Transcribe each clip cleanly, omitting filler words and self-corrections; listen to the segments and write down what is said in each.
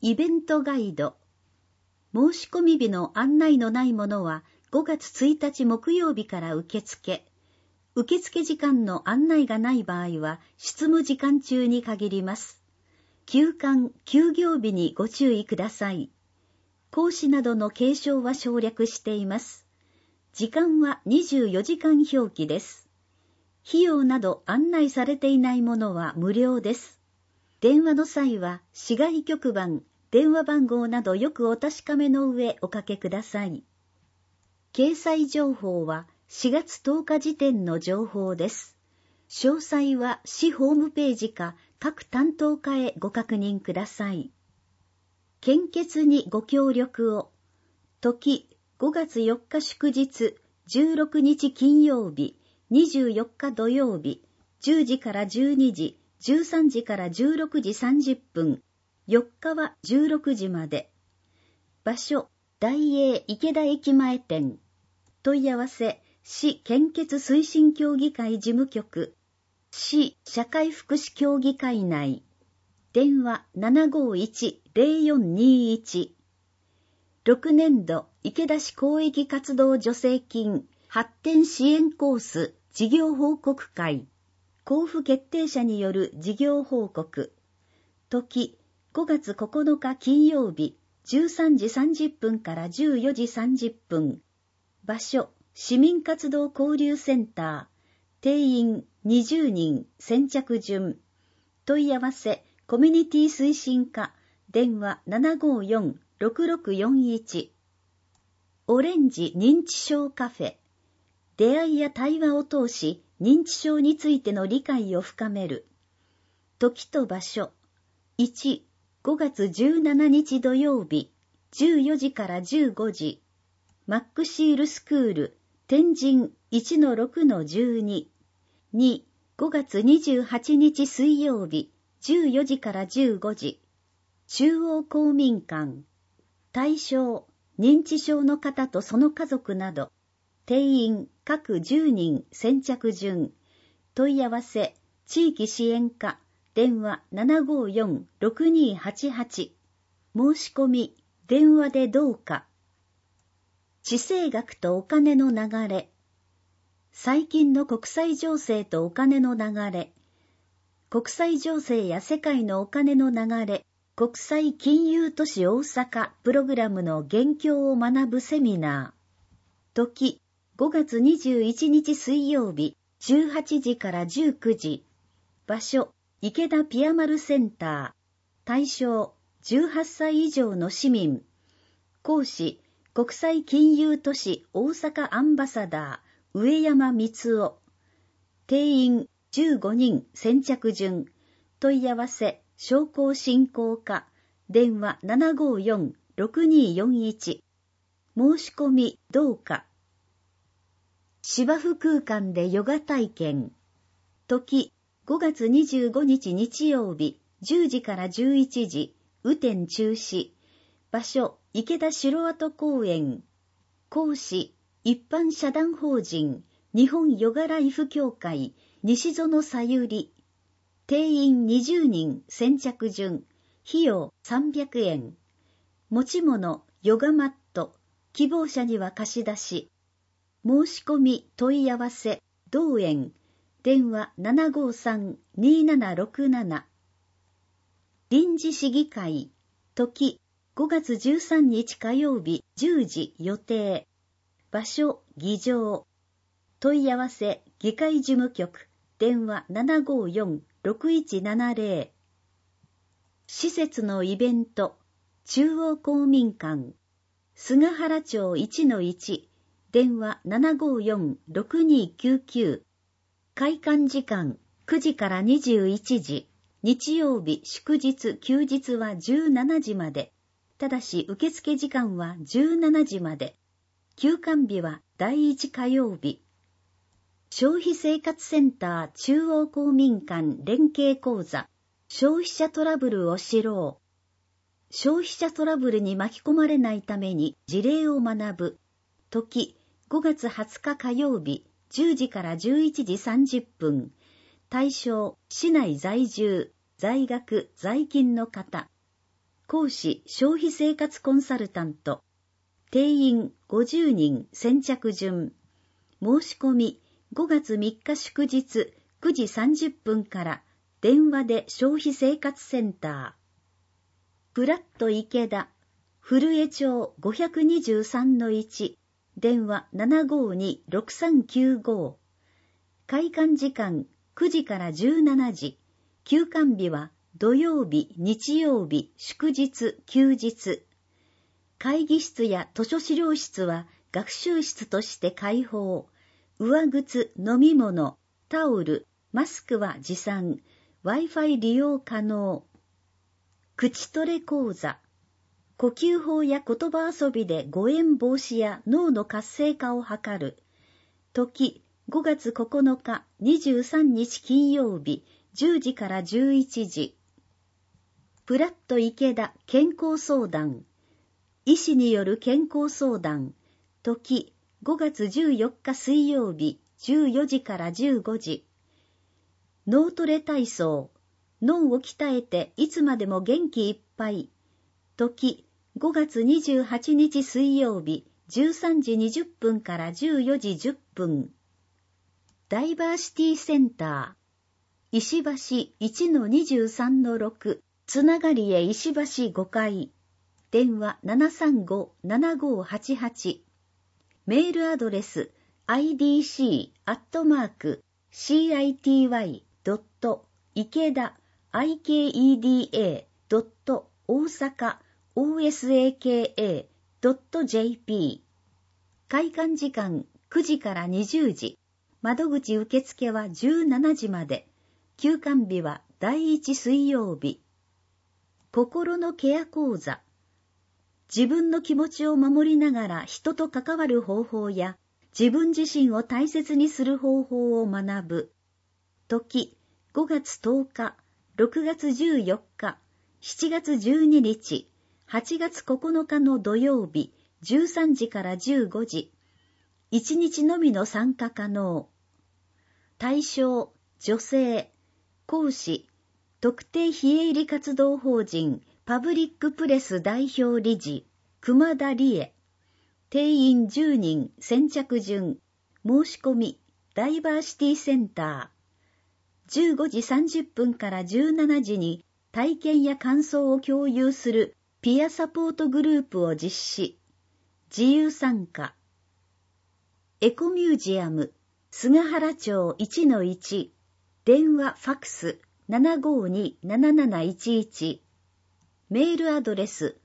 イベントガイド。申し込み日の案内のないものは5月1日木曜日から受付。受付時間の案内がない場合は執務時間中に限ります。休館・休業日にご注意ください。講師などの継承は省略しています。時間は24時間表記です。費用など案内されていないものは無料です。電話の際は市外局番、電話番号などよくお確かめの上おかけください。掲載情報は4月10日時点の情報です。詳細は市ホームページか各担当課へご確認ください。献血にご協力を。時5月4日祝日、16日金曜日、24日土曜日、10時から12時、13時から16時30分、4日は16時まで。場所、大英池田駅前店。問い合わせ、市献血推進協議会事務局、市社会福祉協議会内。電話 751-0421。6年度池田市公益活動助成金発展支援コース事業報告会。交付決定者による事業報告。時、5月9日金曜日、13時30分から14時30分。場所、市民活動交流センター。定員20人、先着順。問い合わせ、コミュニティ推進課。電話 754-6641。オレンジ認知症カフェ。出会いや対話を通し、認知症についての理解を深める。時と場所。1、5月17日土曜日、14時から15時。マックシールスクール、天神 1-6-12。2、5月28日水曜日、14時から15時。中央公民館。対象、認知症の方とその家族など。定員各10人先着順。問い合わせ地域支援課電話 754-6288。申し込み電話でどうか。地政学とお金の流れ。最近の国際情勢とお金の流れ。国際情勢や世界のお金の流れ。国際金融都市大阪プログラムの現況を学ぶセミナー。時5月21日水曜日、18時から19時。場所、池田ピアマルセンター。対象、18歳以上の市民。講師、国際金融都市大阪アンバサダー、上山光夫。定員、15人先着順。問い合わせ、商工振興課。電話 754-6241。申し込み、どうか。芝生空間でヨガ体験。時、5月25日日曜日、10時から11時、雨天中止。場所、池田城跡公園。講師、一般社団法人、日本ヨガライフ協会、西園さゆり。定員20人先着順。費用300円。持ち物、ヨガマット。希望者には貸し出し。申し込み問い合わせ同園電話 753-2767。 臨時市議会。時5月13日火曜日10時予定。場所議場。問い合わせ議会事務局電話 754-6170。 施設のイベント。中央公民館。菅原町 1-1。電話 754-6299。開館時間9時から21時。日曜日、祝日、休日は17時まで。ただし受付時間は17時まで。休館日は第1火曜日。消費生活センター中央公民館連携講座。消費者トラブルを知ろう。消費者トラブルに巻き込まれないために事例を学ぶ。時5月20日火曜日、10時から11時30分。対象、市内在住、在学、在勤の方。 講師消費生活コンサルタント。定員50人先着順。申し込み5月3日祝日9時30分から電話で消費生活センター。フラット池田、古江町 523-1、電話 752-6395。開館時間9時から17時。休館日は土曜日、日曜日、祝日、休日。会議室や図書資料室は学習室として開放。上靴、飲み物、タオル、マスクは持参。Wi-Fi 利用可能。口トレ講座。呼吸法や言葉遊びで誤嚥防止や脳の活性化を図る。時、5月9日、23日金曜日、10時から11時。プラット池田健康相談。医師による健康相談。時、5月14日水曜日、14時から15時。脳トレ体操。脳を鍛えていつまでも元気いっぱい。時、5月28日水曜日、13時20分から14時10分。ダイバーシティセンター。石橋 1-23-6、つながりへ石橋5階。電話 735-7588。メールアドレス idc@ikeda.osaka.osaka.jp。開館時間9時から20時。窓口受付は17時まで。休館日は第1水曜日。心のケア講座。自分の気持ちを守りながら人と関わる方法や、自分自身を大切にする方法を学ぶ。時、5月10日、6月14日、7月12日、8月9日の土曜日、13時から15時。1日のみの参加可能。対象、女性。講師、特定非営利活動法人パブリックプレス代表理事、熊田理恵。定員10人先着順。申し込み、ダイバーシティセンター。15時30分から17時に体験や感想を共有するピアサポートグループを実施。自由参加。エコミュージアム、菅原町 1-1、電話ファクス 752-7711。メールアドレス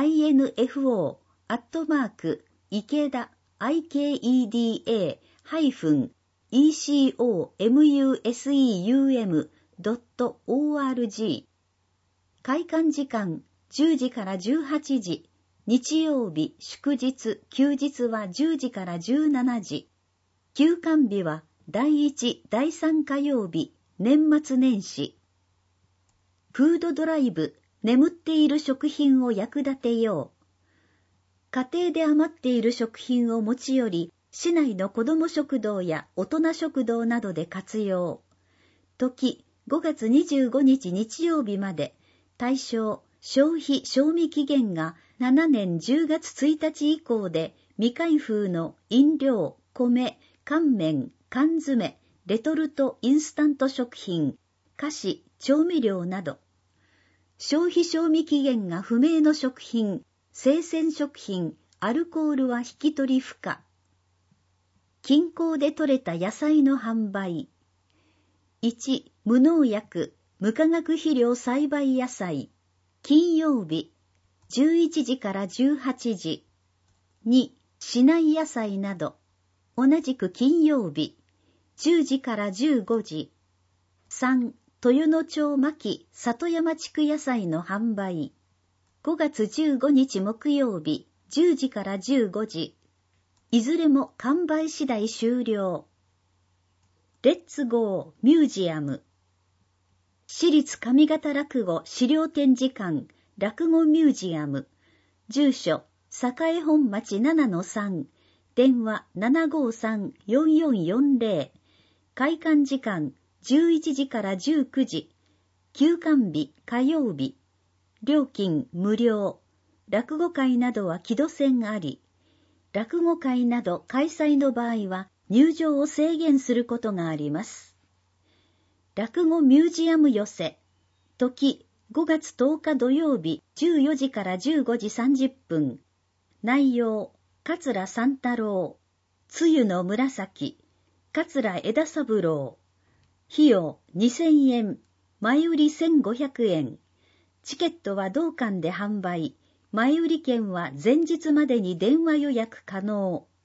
info@ikeda-ecomuseum.org。 開館時間10時から18時。日曜日、祝日、休日は10時から17時。休館日は第1、第3火曜日、年末年始。フードドライブ、眠っている食品を役立てよう。家庭で余っている食品を持ち寄り、市内の子ども食堂や大人食堂などで活用。時、5月25日日曜日まで。対象、消費賞味期限が7年10月1日以降で未開封の飲料、米、乾麺、缶詰、レトルトインスタント食品、菓子、調味料など。消費賞味期限が不明の食品、生鮮食品、アルコールは引き取り不可。近郊で採れた野菜の販売。1、無農薬、無化学肥料栽培野菜。金曜日、11時から18時。2、市内野菜など。同じく金曜日、10時から15時。3、豊野町牧里山地区野菜の販売。5月15日木曜日、10時から15時。いずれも完売次第終了。レッツゴーミュージアム。市立上方落語資料展示館落語ミュージアム。住所、栄本町 7-3。電話 753-4440。開館時間11時から19時。休館日火曜日。 料金無料。落語会などは木戸制あり、落語会など開催の場合は入場を制限することがあります。落語ミュージアム寄せ、時5月10日土曜日14時から15時30分。内容、桂三太郎、露の紫、桂枝三郎。費用2000円、前売り1500円。チケットは同館で販売。前売り券は前日までに電話予約可能。